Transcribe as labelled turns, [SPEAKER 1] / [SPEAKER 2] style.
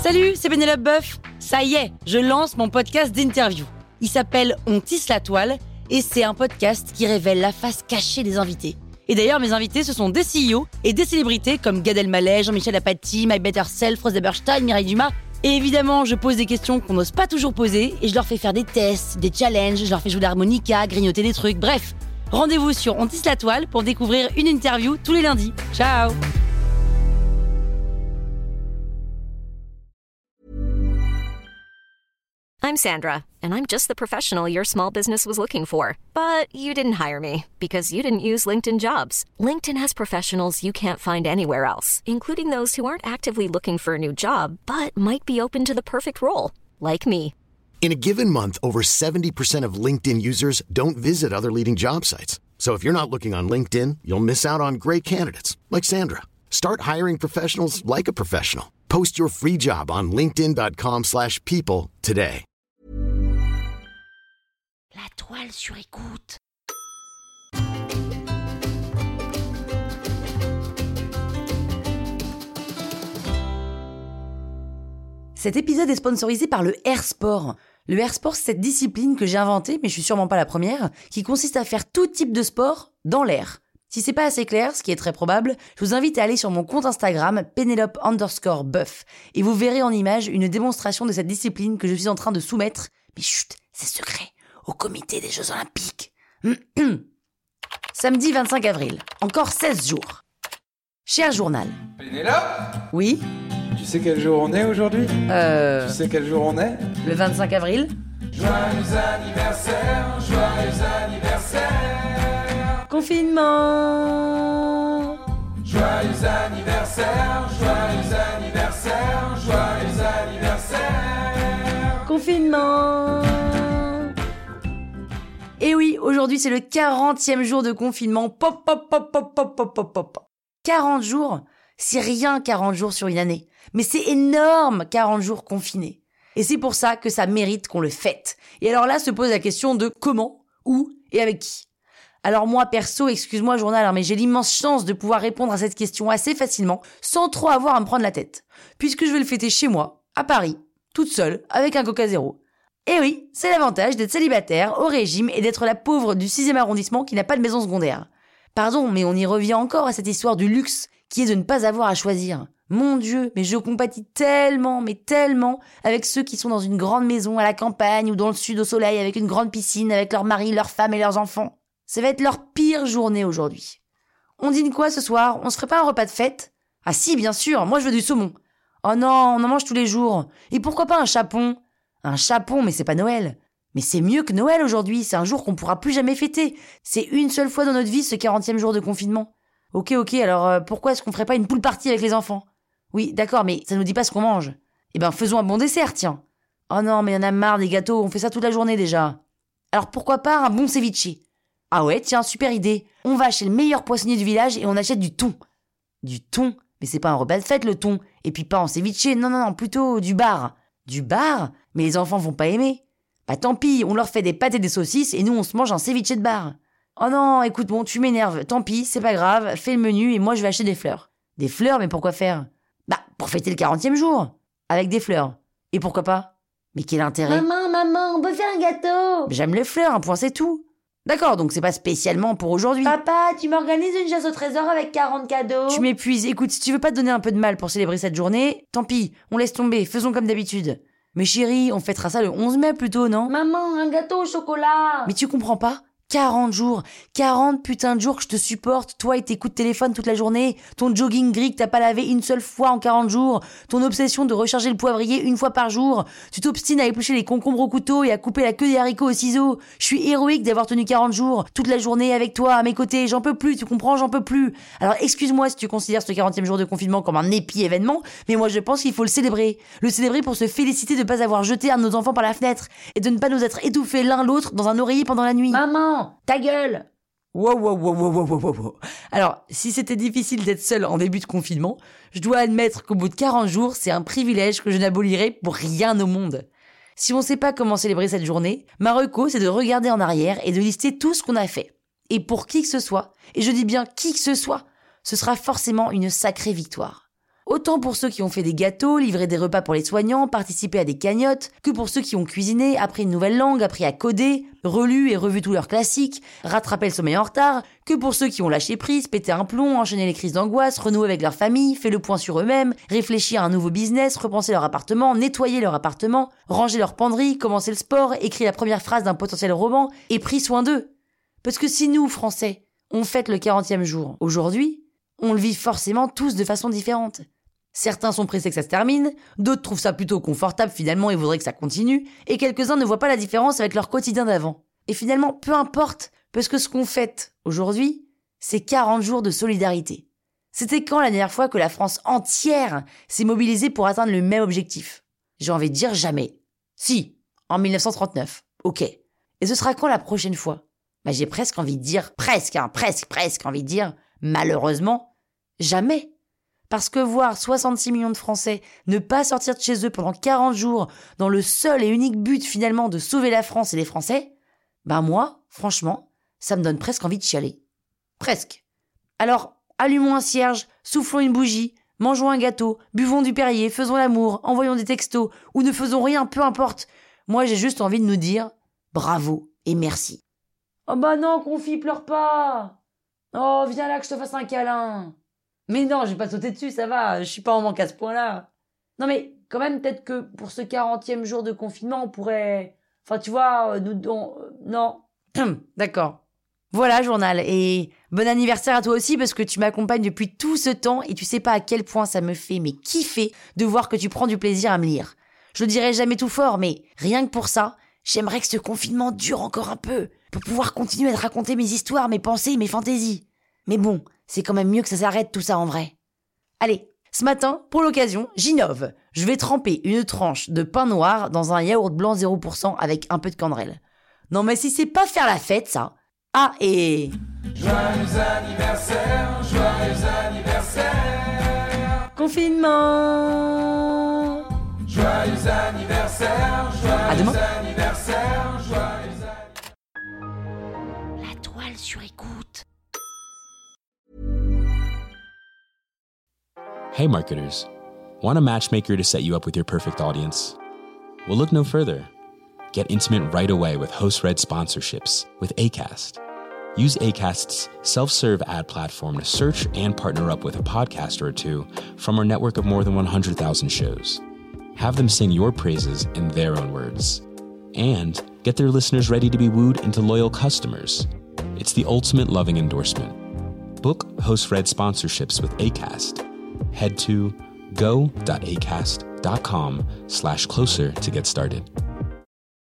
[SPEAKER 1] Salut, c'est Pénélope Boeuf. Ça y est, je lance mon podcast d'interview. Il s'appelle On tisse la toile et c'est un podcast qui révèle la face cachée des invités. Et d'ailleurs, mes invités, ce sont des CEO et des célébrités comme Gad Elmaleh, Jean-Michel Apathy, My Better Self, Rose Eberstein, Mireille Dumas. Et évidemment, je pose des questions qu'on n'ose pas toujours poser et je leur fais faire des tests, des challenges, je leur fais jouer de l'harmonica, grignoter des trucs, bref. Rendez-vous sur On tisse la toile pour découvrir une interview tous les lundis. Ciao!
[SPEAKER 2] I'm Sandra, and I'm just the professional your small business was looking for. But you didn't hire me because you didn't use LinkedIn Jobs. LinkedIn has professionals you can't find anywhere else, including those who aren't actively looking for a new job, but might be open to the perfect role, like me.
[SPEAKER 3] In a given month, over 70% of LinkedIn users don't visit other leading job sites. So if you're not looking on LinkedIn, you'll miss out on great candidates like Sandra. Start hiring professionals like a professional. Post your free job on linkedin.com/people today.
[SPEAKER 1] La toile sur écoute. Cet épisode est sponsorisé par le air sport. Le air sport, c'est cette discipline que j'ai inventée, mais je suis sûrement pas la première, qui consiste à faire tout type de sport dans l'air. Si c'est pas assez clair, ce qui est très probable, je vous invite à aller sur mon compte Instagram, Pénélope_Boeuf, et vous verrez en image une démonstration de cette discipline que je suis en train de soumettre, mais chut, c'est secret, au comité des Jeux Olympiques. Samedi 25 avril, encore 16 jours. Cher journal.
[SPEAKER 4] Pénélope ?
[SPEAKER 1] Oui ?
[SPEAKER 4] Tu sais quel jour on est aujourd'hui ? Tu sais quel jour on est ?
[SPEAKER 1] Le 25 avril ?
[SPEAKER 4] Joyeux anniversaire, joyeux anniversaire.
[SPEAKER 1] Confinement.
[SPEAKER 4] Joyeux anniversaire, joyeux anniversaire, joyeux anniversaire.
[SPEAKER 1] Confinement. Et oui, aujourd'hui c'est le 40e jour de confinement. Pop. 40 jours, c'est rien 40 jours sur une année. Mais c'est énorme 40 jours confinés. Et c'est pour ça que ça mérite qu'on le fête. Et alors là se pose la question de comment, où et avec qui. Alors moi perso, excuse-moi journal, mais j'ai l'immense chance de pouvoir répondre à cette question assez facilement, sans trop avoir à me prendre la tête. Puisque je vais le fêter chez moi, à Paris, toute seule, avec un Coca Zéro. Et oui, c'est l'avantage d'être célibataire, au régime et d'être la pauvre du 6e arrondissement qui n'a pas de maison secondaire. Pardon, mais on y revient encore à cette histoire du luxe, qui est de ne pas avoir à choisir. Mon Dieu, mais je compatis tellement, avec ceux qui sont dans une grande maison à la campagne ou dans le sud au soleil avec une grande piscine avec leur mari, leur femme et leurs enfants. Ça va être leur pire journée aujourd'hui. On dîne quoi ce soir ? On se ferait pas un repas de fête ? Ah si, bien sûr, moi je veux du saumon. Oh non, on en mange tous les jours. Et pourquoi pas un chapon ? Un chapon, mais c'est pas Noël. Mais c'est mieux que Noël aujourd'hui, c'est un jour qu'on pourra plus jamais fêter. C'est une seule fois dans notre vie ce 40e jour de confinement. Ok, alors pourquoi est-ce qu'on ferait pas une pool party avec les enfants ? Oui, d'accord, mais ça nous dit pas ce qu'on mange. Eh ben faisons un bon dessert, tiens. Oh non, mais y en a marre des gâteaux, on fait ça toute la journée déjà. Alors pourquoi pas un bon ceviche ? Ah ouais, tiens, super idée. On va chez le meilleur poissonnier du village et on achète du thon. Du thon ? Mais c'est pas un repas de fête le thon. Et puis pas en ceviche, non, plutôt du bar. Du bar ? Mais les enfants vont pas aimer. Bah tant pis, on leur fait des pâtes et des saucisses et nous on se mange un ceviche de bar. Oh non, écoute, bon, tu m'énerves, tant pis, c'est pas grave, fais le menu et moi je vais acheter des fleurs. Des fleurs, mais pourquoi faire ? Bah, pour fêter le 40e jour. Avec des fleurs. Et pourquoi pas ? Mais quel intérêt ?
[SPEAKER 5] Maman, on peut faire un gâteau.
[SPEAKER 1] J'aime les fleurs, un point c'est tout. D'accord, donc c'est pas spécialement pour aujourd'hui.
[SPEAKER 5] Papa, tu m'organises une chasse au trésor avec 40 cadeaux.
[SPEAKER 1] Tu m'épuises, écoute, si tu veux pas te donner un peu de mal pour célébrer cette journée, tant pis, on laisse tomber, faisons comme d'habitude. Mais chérie, on fêtera ça le 11 mai plutôt, non ?
[SPEAKER 5] Maman, un gâteau au chocolat.
[SPEAKER 1] Mais tu comprends pas ? 40 jours, 40 putains de jours que je te supporte, toi et tes coups de téléphone toute la journée, ton jogging gris que t'as pas lavé une seule fois en 40 jours, ton obsession de recharger le poivrier une fois par jour, tu t'obstines à éplucher les concombres au couteau et à couper la queue des haricots au ciseau. Je suis héroïque d'avoir tenu 40 jours, toute la journée avec toi, à mes côtés, j'en peux plus, tu comprends, j'en peux plus. Alors excuse-moi si tu considères ce 40e jour de confinement comme un épi événement, mais moi je pense qu'il faut le célébrer. Le célébrer pour se féliciter de pas avoir jeté un de nos enfants par la fenêtre et de ne pas nous être étouffés l'un l'autre dans un oreiller pendant la nuit.
[SPEAKER 5] Maman, ta gueule.
[SPEAKER 1] Wow. Alors, si c'était difficile d'être seule en début de confinement, je dois admettre qu'au bout de 40 jours, c'est un privilège que je n'abolirai pour rien au monde. Si on sait pas comment célébrer cette journée, ma reco, c'est de regarder en arrière et de lister tout ce qu'on a fait. Et pour qui que ce soit, et je dis bien qui que ce soit, ce sera forcément une sacrée victoire. Autant pour ceux qui ont fait des gâteaux, livré des repas pour les soignants, participé à des cagnottes, que pour ceux qui ont cuisiné, appris une nouvelle langue, appris à coder, relu et revu tous leurs classiques, rattrapé le sommeil en retard, que pour ceux qui ont lâché prise, pété un plomb, enchaîné les crises d'angoisse, renoué avec leur famille, fait le point sur eux-mêmes, réfléchi à un nouveau business, repensé leur appartement, nettoyé leur appartement, rangé leur penderie, commencé le sport, écrit la première phrase d'un potentiel roman et pris soin d'eux. Parce que si nous, Français, on fête le 40e jour aujourd'hui, on le vit forcément tous de façon différente. Certains sont pressés que ça se termine, d'autres trouvent ça plutôt confortable finalement et voudraient que ça continue, et quelques-uns ne voient pas la différence avec leur quotidien d'avant. Et finalement, peu importe, parce que ce qu'on fête aujourd'hui, c'est 40 jours de solidarité. C'était quand la dernière fois que la France entière s'est mobilisée pour atteindre le même objectif ? J'ai envie de dire jamais. Si, en 1939, ok. Et ce sera quand la prochaine fois ? J'ai presque envie de dire, presque envie de dire, malheureusement, jamais. Parce que voir 66 millions de Français ne pas sortir de chez eux pendant 40 jours dans le seul et unique but finalement de sauver la France et les Français, moi, franchement, ça me donne presque envie de chialer. Presque. Alors, allumons un cierge, soufflons une bougie, mangeons un gâteau, buvons du Perrier, faisons l'amour, envoyons des textos ou ne faisons rien, peu importe. Moi, j'ai juste envie de nous dire bravo et merci. Oh non, Confi, pleure pas. Oh, viens là que je te fasse un câlin. Mais non, je vais pas sauter dessus, ça va, je suis pas en manque à ce point-là. Non mais, quand même, peut-être que pour ce 40e jour de confinement, on pourrait... Enfin, tu vois, non. D'accord. Voilà, journal. Et bon anniversaire à toi aussi, parce que tu m'accompagnes depuis tout ce temps, et tu sais pas à quel point ça me fait kiffer de voir que tu prends du plaisir à me lire. Je le dirai jamais tout fort, mais rien que pour ça, j'aimerais que ce confinement dure encore un peu, pour pouvoir continuer à te raconter mes histoires, mes pensées, mes fantaisies. Mais bon... C'est quand même mieux que ça s'arrête tout ça en vrai. Allez, ce matin, pour l'occasion, j'innove. Je vais tremper une tranche de pain noir dans un yaourt blanc 0% avec un peu de candrelle. Non mais si c'est pas faire la fête ça. Ah et...
[SPEAKER 4] Joyeux anniversaire,
[SPEAKER 1] confinement.
[SPEAKER 4] Joyeux anniversaire,
[SPEAKER 1] à demain.
[SPEAKER 5] La toile sur écoute.
[SPEAKER 6] Hey marketers, want a matchmaker to set you up with your perfect audience? Well, look no further. Get intimate right away with host-read sponsorships with Acast. Use Acast's self-serve ad platform to search and partner up with a podcaster or two from our network of more than 100,000 shows. Have them sing your praises in their own words. And get their listeners ready to be wooed into loyal customers. It's the ultimate loving endorsement. Book host-read sponsorships with Acast. Head to go.acast.com/closer to get started.